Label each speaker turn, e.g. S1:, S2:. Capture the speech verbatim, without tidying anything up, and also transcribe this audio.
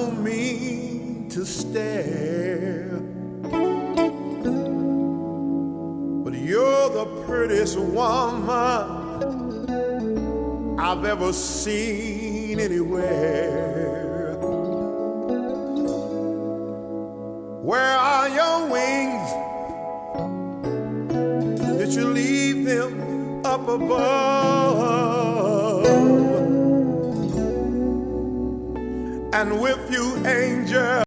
S1: don't mean to stare, but you're the prettiest woman I've ever seen anywhere. Where are your wings? Did you leave them up above? And with you, angel,